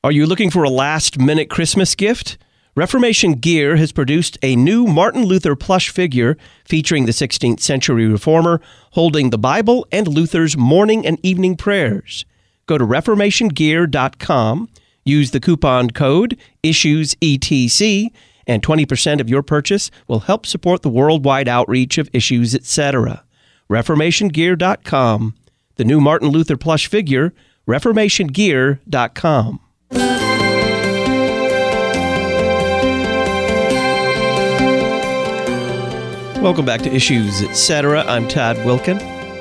Are you looking for a last-minute Christmas gift? Reformation Gear has produced a new Martin Luther plush figure featuring the 16th century reformer holding the Bible and Luther's morning and evening prayers. Go to reformationgear.com, use the coupon code ISSUESETC, and 20% of your purchase will help support the worldwide outreach of Issues, etc. reformationgear.com. The new Martin Luther plush figure, reformationgear.com. Welcome back to Issues, Etc. I'm Todd Wilkin.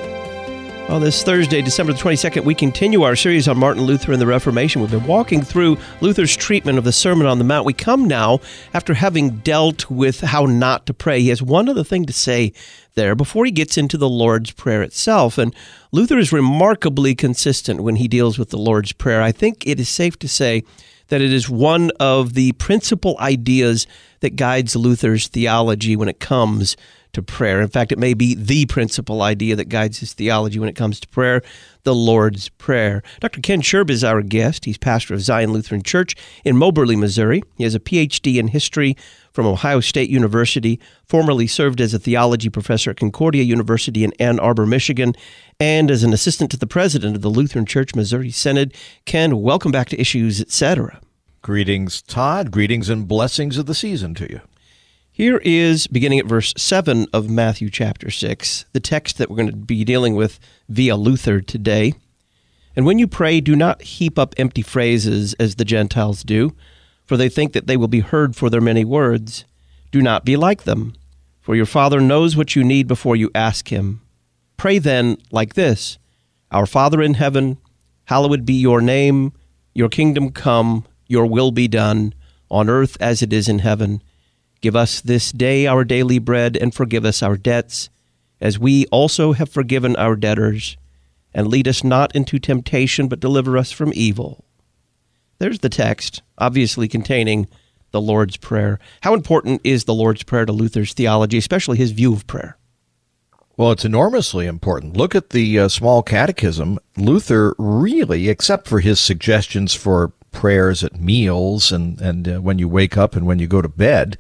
On this Thursday, December the 22nd, we continue our series on Martin Luther and the Reformation. We've been walking through Luther's treatment of the Sermon on the Mount. We come now, after having dealt with how not to pray, he has one other thing to say there before he gets into the Lord's Prayer itself. And Luther is remarkably consistent when he deals with the Lord's Prayer. I think it is safe to say that it is one of the principal ideas that guides Luther's theology when it comes to prayer. In fact, it may be the principal idea that guides his theology when it comes to prayer, the Lord's Prayer. Dr. Ken Scherb is our guest. He's pastor of Zion Lutheran Church in Moberly, Missouri. He has a Ph.D. in history from Ohio State University, formerly served as a theology professor at Concordia University in Ann Arbor, Michigan, and as an assistant to the president of the Lutheran Church Missouri Synod. Ken, welcome back to Issues, Etc. Greetings, Todd. Greetings and blessings of the season to you. Here is, beginning at verse 7 of Matthew chapter 6, the text that we're going to be dealing with via Luther today. And when you pray, do not heap up empty phrases as the Gentiles do, for they think that they will be heard for their many words. Do not be like them, for your Father knows what you need before you ask him. Pray then like this: Our Father in heaven, hallowed be your name, your kingdom come, your will be done, on earth as it is in heaven. Give us this day our daily bread, and forgive us our debts, as we also have forgiven our debtors. And lead us not into temptation, but deliver us from evil. There's the text, obviously containing the Lord's Prayer. How important is the Lord's Prayer to Luther's theology, especially his view of prayer? Well, it's enormously important. Look at the small catechism. Luther really, except for his suggestions for prayers at meals and when you wake up and when you go to bed,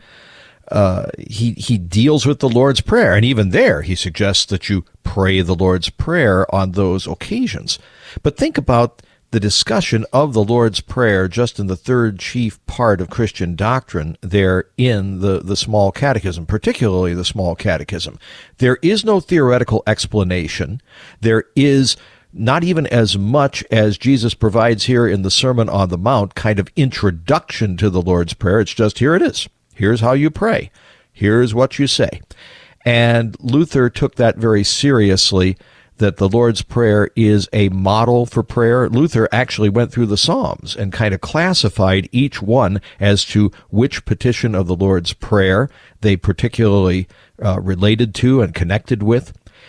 he deals with the Lord's Prayer. And even there, he suggests that you pray the Lord's Prayer on those occasions. But think about the discussion of the Lord's Prayer just in the third chief part of Christian doctrine there in the small catechism, particularly the small catechism. There is no theoretical explanation. There is not even as much as Jesus provides here in the Sermon on the Mount, kind of introduction to the Lord's Prayer. It's just, here it is. Here's how you pray. Here's what you say. And Luther took that very seriously, that the Lord's Prayer is a model for prayer. Luther actually went through the Psalms and kind of classified each one as to which petition of the Lord's Prayer they particularly related to and connected with.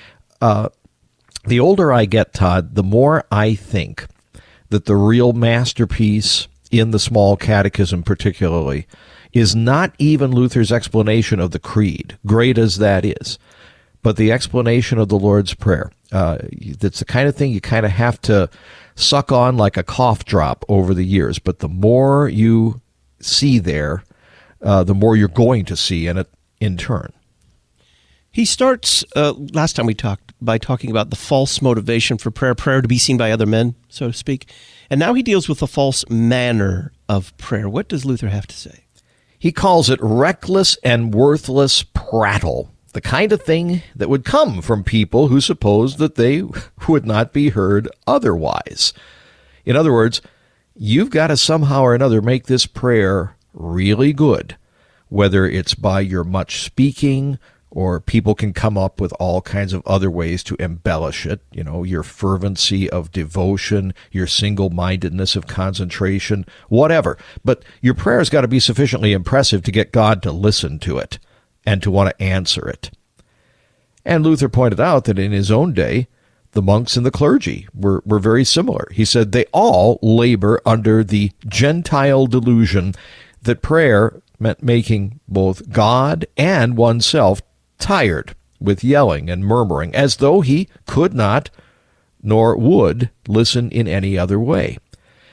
The older I get, Todd, the more I think that the real masterpiece in the small catechism particularly is not even Luther's explanation of the Creed, great as that is, but the explanation of the Lord's Prayer. That's the kind of thing you kind of have to suck on like a cough drop over the years, but the more you see there, the more you're going to see in it in turn. He starts, last time we talked, by talking about the false motivation for prayer, prayer to be seen by other men, so to speak. And now he deals with the false manner of prayer. What does Luther have to say? He calls it reckless and worthless prattle, the kind of thing that would come from people who suppose that they would not be heard otherwise. In other words, you've got to somehow or another make this prayer really good, whether it's by your much speaking, or people can come up with all kinds of other ways to embellish it, your fervency of devotion, your single-mindedness of concentration, whatever. But your prayer's got to be sufficiently impressive to get God to listen to it and to want to answer it. And Luther pointed out that in his own day, the monks and the clergy were very similar. He said they all labor under the Gentile delusion that prayer meant making both God and oneself tired with yelling and murmuring, as though he could not nor would listen in any other way.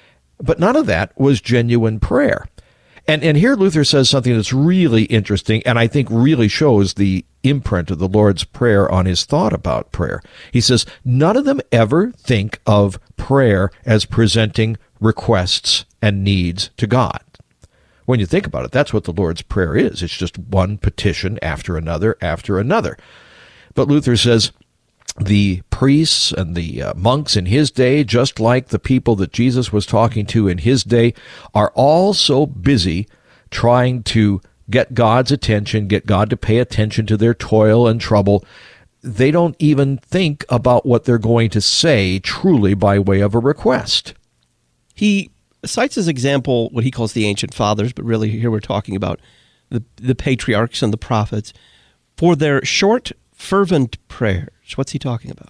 But none of that was genuine prayer. And here Luther says something that's really interesting, and I think really shows the imprint of the Lord's Prayer on his thought about prayer. He says, none of them ever think of prayer as presenting requests and needs to God. When you think about it, that's what the Lord's Prayer is. It's just one petition after another after another. But Luther says the priests and the monks in his day, just like the people that Jesus was talking to in his day, are all so busy trying to get God's attention, get God to pay attention to their toil and trouble. They don't even think about what they're going to say truly by way of a request. He cites as example what he calls the ancient fathers, but really here we're talking about the patriarchs and the prophets, for their short, fervent prayers. What's he talking about?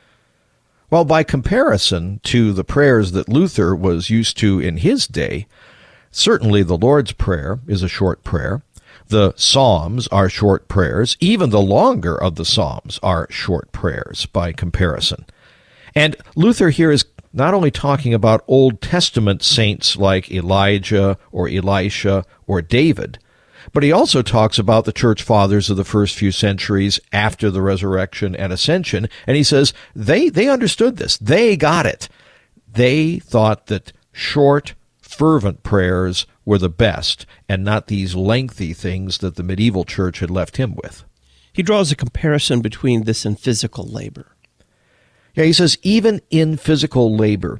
Well, by comparison to the prayers that Luther was used to in his day, certainly the Lord's Prayer is a short prayer. The Psalms are short prayers. Even the longer of the Psalms are short prayers by comparison. And Luther here is not only talking about Old Testament saints like Elijah or Elisha or David, but he also talks about the church fathers of the first few centuries after the resurrection and ascension, and he says they understood this. They got it. They thought that short, fervent prayers were the best, and not these lengthy things that the medieval church had left him with. He draws a comparison between this and physical labor. Yeah, he says even in physical labor,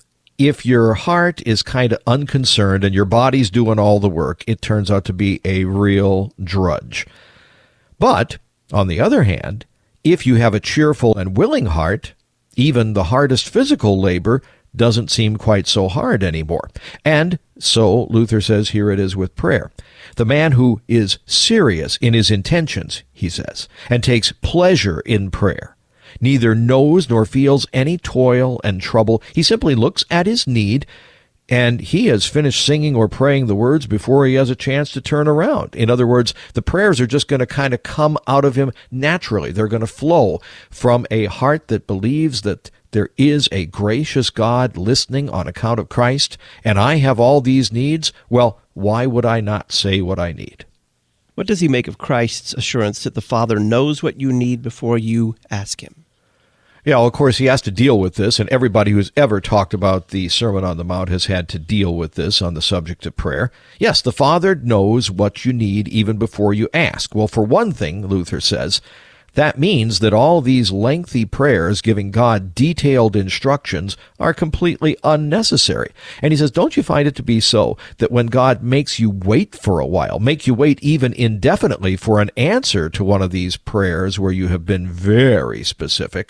if your heart is kind of unconcerned and your body's doing all the work, it turns out to be a real drudge. But, on the other hand, if you have a cheerful and willing heart, even the hardest physical labor doesn't seem quite so hard anymore. And so, Luther says, here it is with prayer. The man who is serious in his intentions, he says, and takes pleasure in prayer, neither knows nor feels any toil and trouble. He simply looks at his need, and he has finished singing or praying the words before he has a chance to turn around. In other words, the prayers are just going to kind of come out of him naturally. They're going to flow from a heart that believes that there is a gracious God listening on account of Christ, and I have all these needs. Well, why would I not say what I need? What does he make of Christ's assurance that the Father knows what you need before you ask him? Yeah, well, of course, he has to deal with this, and everybody who's ever talked about the Sermon on the Mount has had to deal with this on the subject of prayer. Yes, the Father knows what you need even before you ask. Well, for one thing, Luther says, that means that all these lengthy prayers giving God detailed instructions are completely unnecessary. And he says, don't you find it to be so that when God makes you wait for a while, make you wait even indefinitely for an answer to one of these prayers where you have been very specific,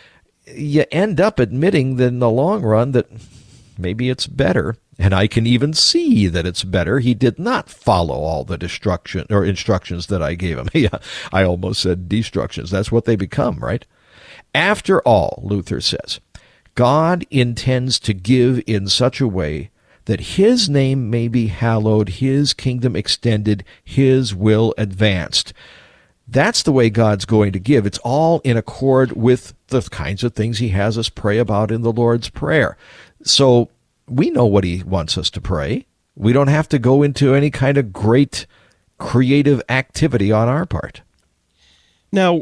you end up admitting that in the long run that maybe it's better, and I can even see that it's better. He did not follow all the instructions that I gave him. Yeah, I almost said destructions. That's what they become, right? After all, Luther says, God intends to give in such a way that his name may be hallowed, his kingdom extended, his will advanced. That's the way God's going to give. It's all in accord with the kinds of things he has us pray about in the Lord's Prayer. So we know what he wants us to pray. We don't have to go into any kind of great creative activity on our part. Now,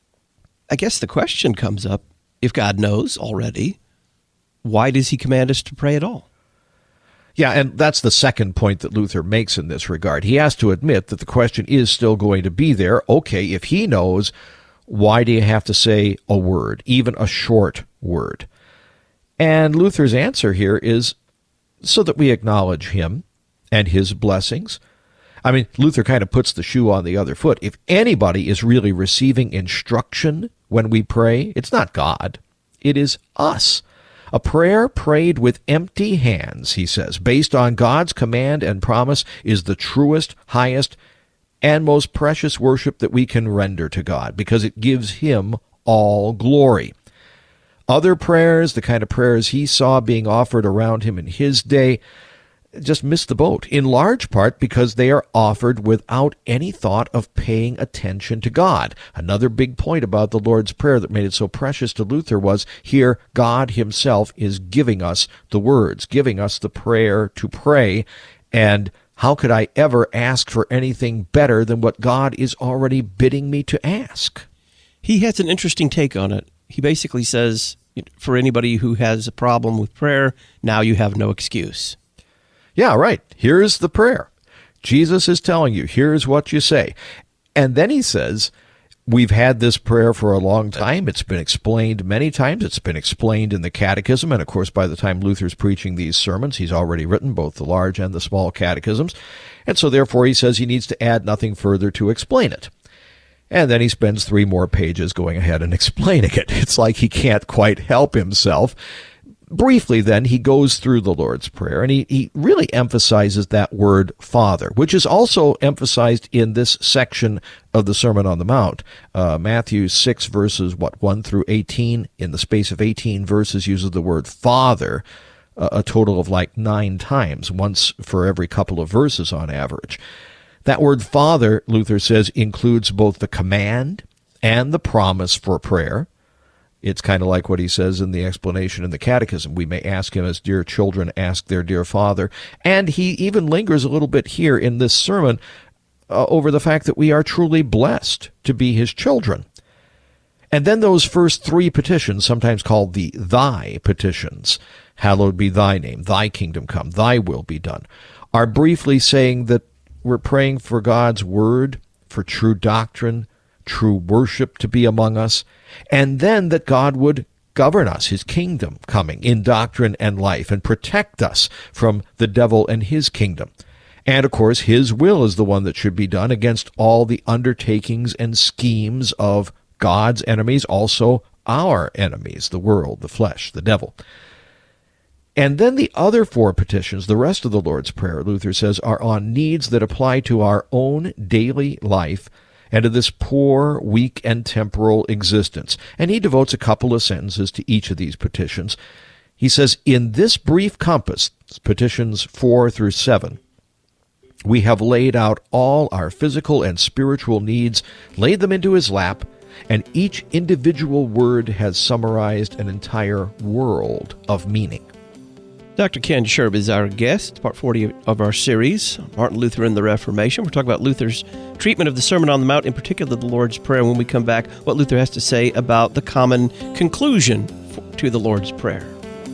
I guess the question comes up, if God knows already, why does he command us to pray at all? Yeah, and that's the second point that Luther makes in this regard. He has to admit that the question is still going to be there. Okay, if he knows, why do you have to say a word, even a short word? And Luther's answer here is so that we acknowledge him and his blessings. I mean, Luther kind of puts the shoe on the other foot. If anybody is really receiving instruction when we pray, it's not God. It is us. A prayer prayed with empty hands, he says, based on God's command and promise, is the truest, highest, and most precious worship that we can render to God, because it gives him all glory. Other prayers, the kind of prayers he saw being offered around him in his day, just missed the boat, in large part because they are offered without any thought of paying attention to God. Another big point about the Lord's Prayer that made it so precious to Luther was here God himself is giving us the words, giving us the prayer to pray, and how could I ever ask for anything better than what God is already bidding me to ask? He has an interesting take on it. He basically says, for anybody who has a problem with prayer, now you have no excuse. Yeah, right. Here's the prayer. Jesus is telling you, here's what you say. And then he says, we've had this prayer for a long time. It's been explained many times. It's been explained in the Catechism. And of course, by the time Luther's preaching these sermons, he's already written both the large and the small catechisms. And so therefore, he says he needs to add nothing further to explain it. And then he spends 3 more pages going ahead and explaining it. It's like he can't quite help himself. Briefly, then, he goes through the Lord's Prayer, and he really emphasizes that word Father, which is also emphasized in this section of the Sermon on the Mount. Matthew 6, verses, 1 through 18, in the space of 18 verses, uses the word Father a total of like 9 times, once for every couple of verses on average. That word Father, Luther says, includes both the command and the promise for prayer. It's kind of like what he says in the explanation in the Catechism. We may ask him as dear children ask their dear Father. And he even lingers a little bit here in this sermon over the fact that we are truly blessed to be his children. And then those first 3 petitions, sometimes called the Thy petitions, hallowed be thy name, thy kingdom come, thy will be done, are briefly saying that we're praying for God's word, for true doctrine, true worship to be among us, and then that God would govern us, his kingdom coming in doctrine and life, and protect us from the devil and his kingdom. And, of course, his will is the one that should be done against all the undertakings and schemes of God's enemies, also our enemies, the world, the flesh, the devil. And then the other 4 petitions, the rest of the Lord's Prayer, Luther says, are on needs that apply to our own daily life and to this poor, weak, and temporal existence. And he devotes a couple of sentences to each of these petitions. He says, in this brief compass, petitions 4 through 7, we have laid out all our physical and spiritual needs, laid them into his lap, and each individual word has summarized an entire world of meaning. Dr. Ken Sherb is our guest, part 40 of our series, Martin Luther and the Reformation. We're talking about Luther's treatment of the Sermon on the Mount, in particular the Lord's Prayer. When we come back, what Luther has to say about the common conclusion to the Lord's Prayer.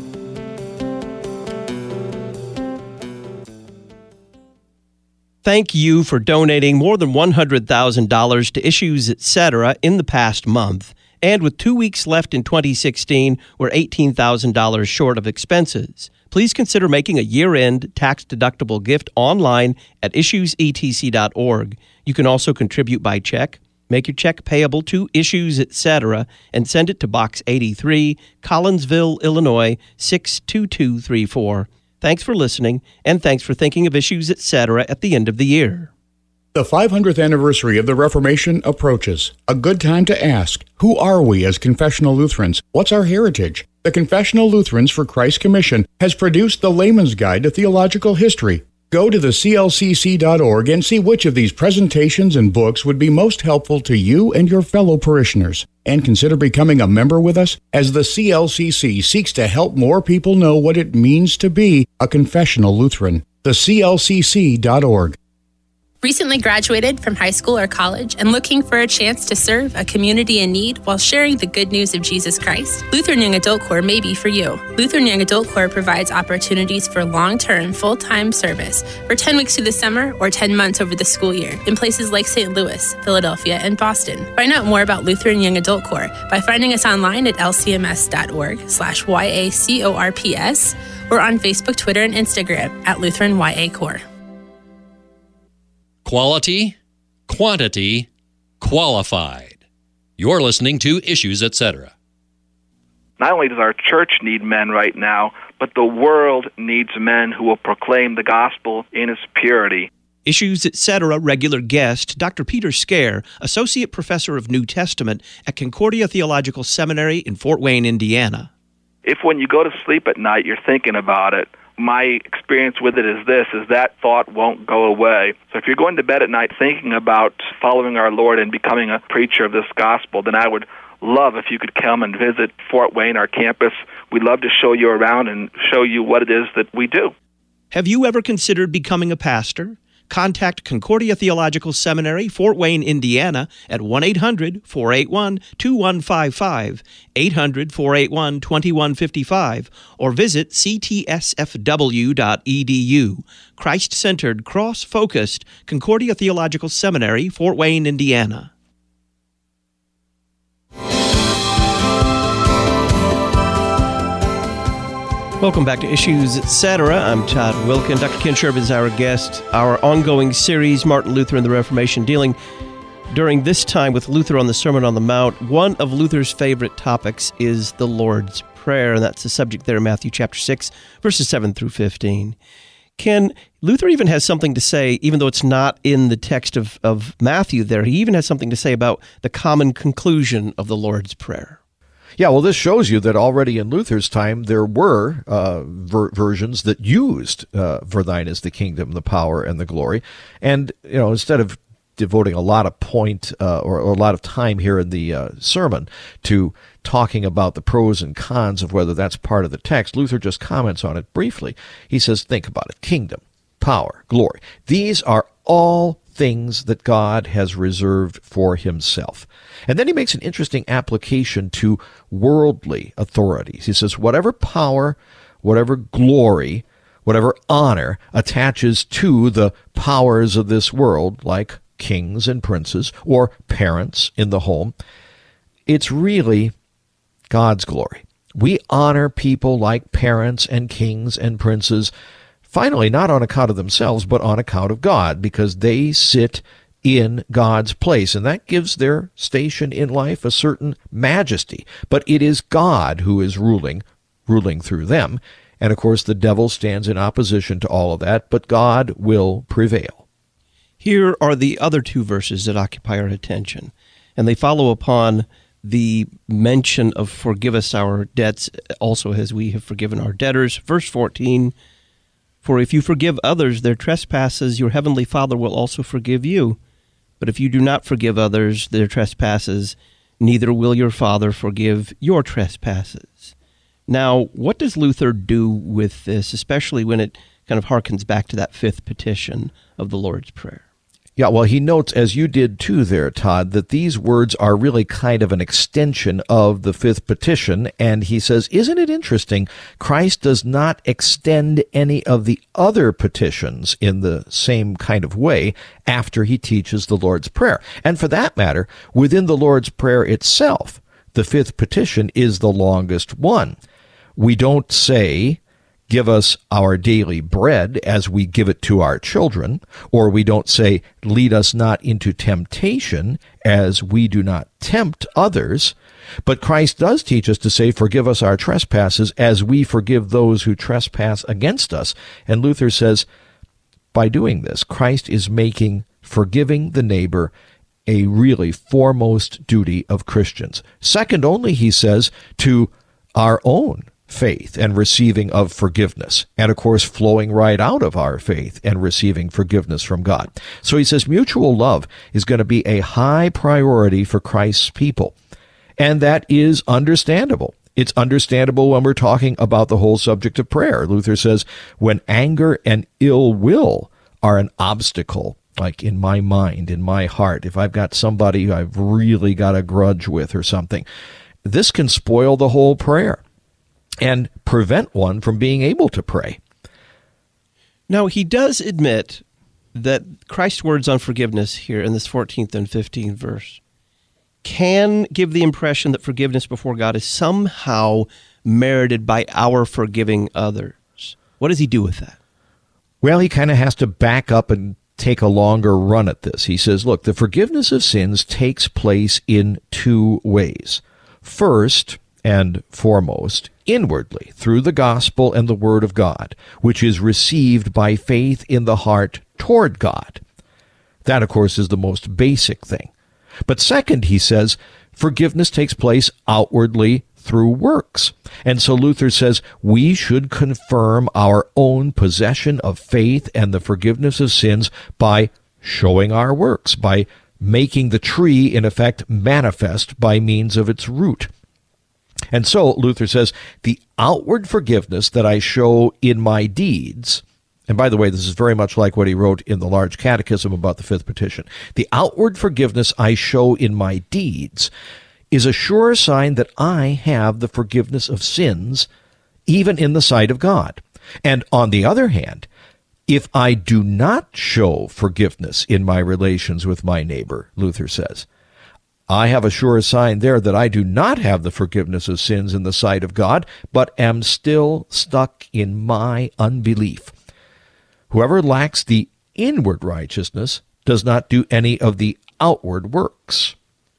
Thank you for donating more than $100,000 to Issues Etc. in the past month. And with 2 weeks left in 2016, we're $18,000 short of expenses. Please consider making a year-end tax-deductible gift online at issuesetc.org. You can also contribute by check. Make your check payable to Issues Etc. and send it to Box 83, Collinsville, Illinois, 62234. Thanks for listening, and thanks for thinking of Issues Etc. at the end of the year. The 500th anniversary of the Reformation approaches. A good time to ask, who are we as confessional Lutherans? What's our heritage? The Confessional Lutherans for Christ Commission has produced the Layman's Guide to Theological History. Go to the clcc.org and see which of these presentations and books would be most helpful to you and your fellow parishioners. And consider becoming a member with us as the CLCC seeks to help more people know what it means to be a confessional Lutheran. The clcc.org. Recently graduated from high school or college and looking for a chance to serve a community in need while sharing the good news of Jesus Christ? Lutheran Young Adult Corps may be for you. Lutheran Young Adult Corps provides opportunities for long-term, full-time service for 10 weeks through the summer or 10 months over the school year in places like St. Louis, Philadelphia, and Boston. Find out more about Lutheran Young Adult Corps by finding us online at lcms.org/YACORPS or on Facebook, Twitter, and Instagram at Lutheran YA Corps. Quality, quantity, qualified. You're listening to Issues Etc. Not only does our church need men right now, but the world needs men who will proclaim the gospel in its purity. Issues Etc. regular guest, Dr. Peter Scare, Associate Professor of New Testament at Concordia Theological Seminary in Fort Wayne, Indiana. If when you go to sleep at night you're thinking about it, my experience with it is this, is that thought won't go away. So if you're going to bed at night thinking about following our Lord and becoming a preacher of this gospel, then I would love if you could come and visit Fort Wayne, our campus. We'd love to show you around and show you what it is that we do. Have you ever considered becoming a pastor? Contact Concordia Theological Seminary, Fort Wayne, Indiana, at 1-800-481-2155, 800-481-2155, or visit ctsfw.edu. Christ-centered, cross-focused Concordia Theological Seminary, Fort Wayne, Indiana. Welcome back to Issues, Etc. I'm Todd Wilken. Dr. Ken Sherb is our guest. Our ongoing series, Martin Luther and the Reformation, dealing during this time with Luther on the Sermon on the Mount. One of Luther's favorite topics is the Lord's Prayer, and that's the subject there in Matthew chapter 6, verses 7 through 15. Ken, Luther even has something to say, even though it's not in the text of Matthew there, he even has something to say about the common conclusion of the Lord's Prayer. Yeah, well, this shows you that already in Luther's time there were versions that used "For thine is the kingdom, the power, and the glory," and instead of devoting a lot of or a lot of time here in the sermon to talking about the pros and cons of whether that's part of the text, Luther just comments on it briefly. He says, "Think about it: kingdom, power, glory. These are all things that God has reserved for himself." And then he makes an interesting application to worldly authorities. He says, whatever power, whatever glory, whatever honor attaches to the powers of this world, like kings and princes or parents in the home, it's really God's glory. We honor people like parents and kings and princes, finally, not on account of themselves, but on account of God, because they sit in God's place, and that gives their station in life a certain majesty. But it is God who is ruling through them. And of course, the devil stands in opposition to all of that, but God will prevail. Here are the other two verses that occupy our attention, and they follow upon the mention of forgive us our debts, also as we have forgiven our debtors. Verse 14, for if you forgive others their trespasses, your heavenly Father will also forgive you. But if you do not forgive others their trespasses, neither will your Father forgive your trespasses. Now, what does Luther do with this, especially when it kind of harkens back to that fifth petition of the Lord's Prayer? Yeah, well, he notes, as you did too there, Todd, that these words are really kind of an extension of the fifth petition, and he says, isn't it interesting, Christ does not extend any of the other petitions in the same kind of way after he teaches the Lord's Prayer. And for that matter, within the Lord's Prayer itself, the fifth petition is the longest one. We don't say, give us our daily bread as we give it to our children, or we don't say, lead us not into temptation as we do not tempt others. But Christ does teach us to say, forgive us our trespasses as we forgive those who trespass against us. And Luther says, by doing this, Christ is making forgiving the neighbor a really foremost duty of Christians. Second only, he says, to our own faith and receiving of forgiveness, and of course flowing right out of our faith and receiving forgiveness from God. So he says mutual love is going to be a high priority for Christ's people, and that is understandable. It's understandable when we're talking about the whole subject of prayer. Luther says when anger and ill will are an obstacle, like in my mind, in my heart, if I've got somebody I've really got a grudge with or something, this can spoil the whole prayer and prevent one from being able to pray. Now, he does admit that Christ's words on forgiveness here in this 14th and 15th verse can give the impression that forgiveness before God is somehow merited by our forgiving others. What does he do with that? Well, he kind of has to back up and take a longer run at this. He says, look, the forgiveness of sins takes place in two ways. First and foremost, inwardly, through the gospel and the word of God, which is received by faith in the heart toward God. That, of course, is the most basic thing. But second, he says, forgiveness takes place outwardly through works. And so Luther says we should confirm our own possession of faith and the forgiveness of sins by showing our works, by making the tree, in effect, manifest by means of its root. And so, Luther says, the outward forgiveness that I show in my deeds, and by the way, this is very much like what he wrote in the Large Catechism about the Fifth Petition, the outward forgiveness I show in my deeds is a sure sign that I have the forgiveness of sins, even in the sight of God. And on the other hand, if I do not show forgiveness in my relations with my neighbor, Luther says, I have a sure sign there that I do not have the forgiveness of sins in the sight of God, but am still stuck in my unbelief. Whoever lacks the inward righteousness does not do any of the outward works.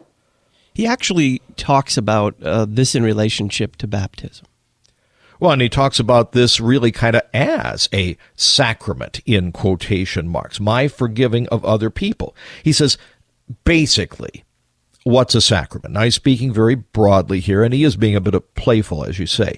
He actually talks about this in relationship to baptism. Well, and he talks about this really kind of as a sacrament in quotation marks, my forgiving of other people. He says, basically, what's a sacrament? Now, he's speaking very broadly here, and he is being a bit playful, as you say.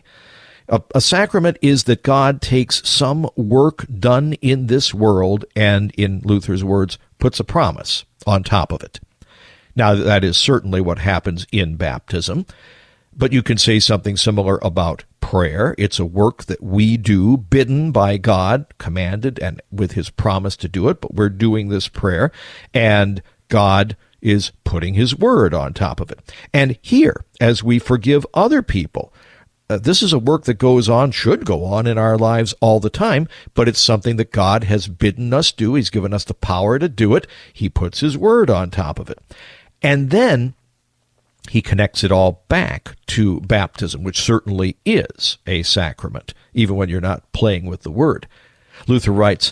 A sacrament is that God takes some work done in this world and, in Luther's words, puts a promise on top of it. Now, that is certainly what happens in baptism, but you can say something similar about prayer. It's a work that we do, bidden by God, commanded, and with his promise to do it, but we're doing this prayer, and God is putting his word on top of it. And here, as we forgive other people, this is a work that goes on, should go on in our lives all the time, but it's something that God has bidden us do. He's given us the power to do it. He puts his word on top of it. And then he connects it all back to baptism, which certainly is a sacrament, even when you're not playing with the word. Luther writes,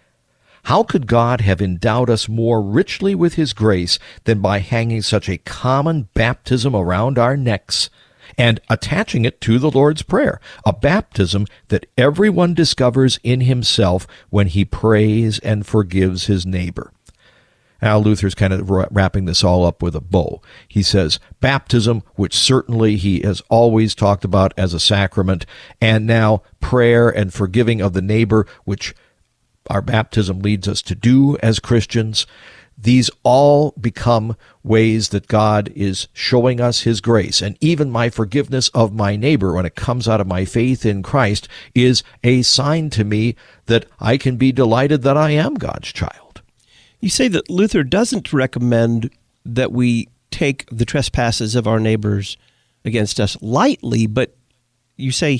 how could God have endowed us more richly with his grace than by hanging such a common baptism around our necks and attaching it to the Lord's Prayer, a baptism that everyone discovers in himself when he prays and forgives his neighbor? Now, Luther's kind of wrapping this all up with a bow. He says, baptism, which certainly he has always talked about as a sacrament, and now prayer and forgiving of the neighbor, which our baptism leads us to do as Christians, these all become ways that God is showing us his grace. And even my forgiveness of my neighbor, when it comes out of my faith in Christ, is a sign to me that I can be delighted that I am God's child. You say that Luther doesn't recommend that we take the trespasses of our neighbors against us lightly, but you say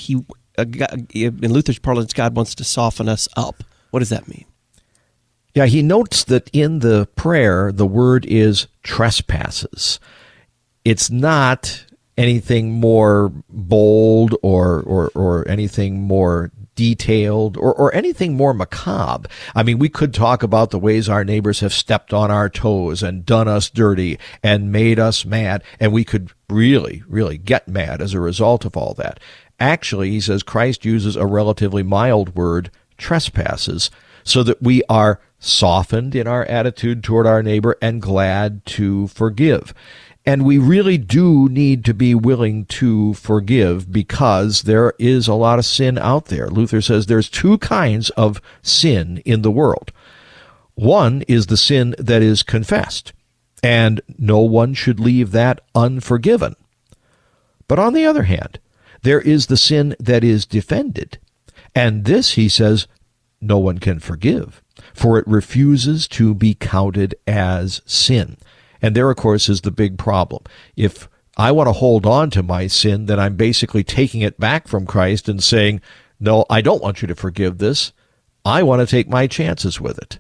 in Luther's parlance, God wants to soften us up. What does that mean? Yeah, he notes that in the prayer, the word is trespasses. It's not anything more bold or anything more detailed or anything more macabre. I mean, we could talk about the ways our neighbors have stepped on our toes and done us dirty and made us mad, and we could really, really get mad as a result of all that. Actually, he says Christ uses a relatively mild word, trespasses, so that we are softened in our attitude toward our neighbor and glad to forgive. And we really do need to be willing to forgive because there is a lot of sin out there. Luther says there's two kinds of sin in the world. One is the sin that is confessed, and no one should leave that unforgiven. But on the other hand, there is the sin that is defended, and this, he says, no one can forgive, for it refuses to be counted as sin. And there, of course, is the big problem. If I want to hold on to my sin, then I'm basically taking it back from Christ and saying, no, I don't want you to forgive this. I want to take my chances with it.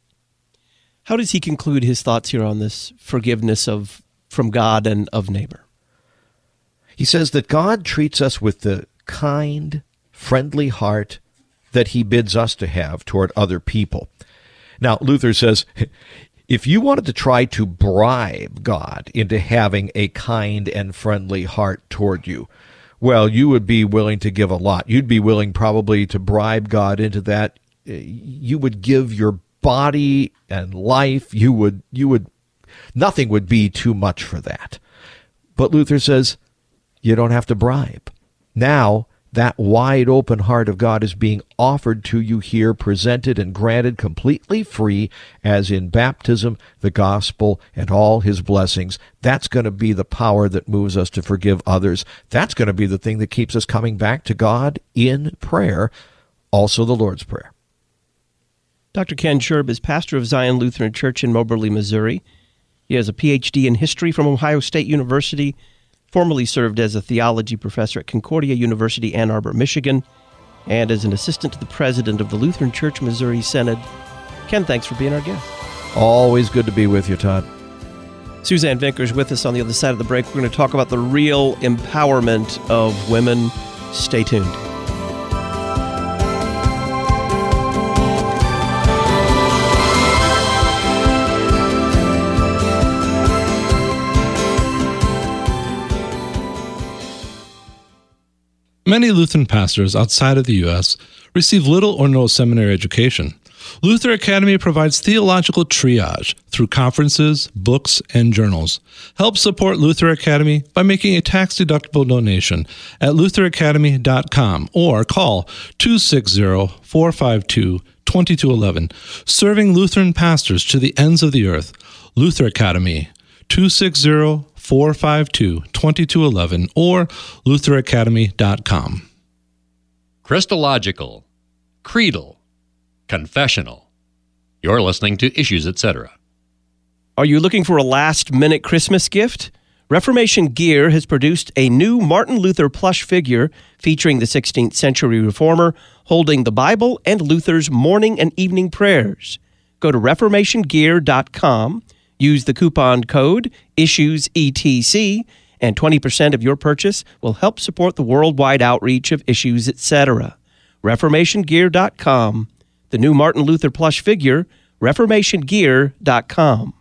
How does he conclude his thoughts here on this forgiveness from God and of neighbor? He says that God treats us with the kind, friendly heart that he bids us to have toward other people. Now, Luther says, if you wanted to try to bribe God into having a kind and friendly heart toward you, well, you would be willing to give a lot. You'd be willing probably to bribe God into that. You would give your body and life. Nothing would be too much for that. But Luther says, You don't have to bribe. Now, that wide open heart of God is being offered to you here, presented and granted completely free, as in baptism, the gospel, and all his blessings. That's going to be the power that moves us to forgive others. That's going to be the thing that keeps us coming back to God in prayer, also the Lord's Prayer. Dr. Ken Sherb is pastor of Zion Lutheran Church in Moberly, Missouri. He has a Ph.D. in history from Ohio State University, formerly served as a theology professor at Concordia University, Ann Arbor, Michigan, and as an assistant to the president of the Lutheran Church Missouri Synod. Ken, thanks for being our guest. Always good to be with you, Todd. Suzanne Vinker's with us on the other side of the break. We're going to talk about the real empowerment of women. Stay tuned. Many Lutheran pastors outside of the U.S. receive little or no seminary education. Luther Academy provides theological triage through conferences, books, and journals. Help support Luther Academy by making a tax-deductible donation at lutheracademy.com or call 260-452-2211. Serving Lutheran pastors to the ends of the earth. Luther Academy, 260-452-2211 or lutheracademy.com. Christological, creedal, confessional. You're listening to Issues, Etc. Are you looking for a last-minute Christmas gift? Reformation Gear has produced a new Martin Luther plush figure featuring the 16th century reformer holding the Bible and Luther's morning and evening prayers. Go to reformationgear.com. Use the coupon code ISSUESETC, and 20% of your purchase will help support the worldwide outreach of Issues, Etc. ReformationGear.com. The new Martin Luther plush figure, ReformationGear.com.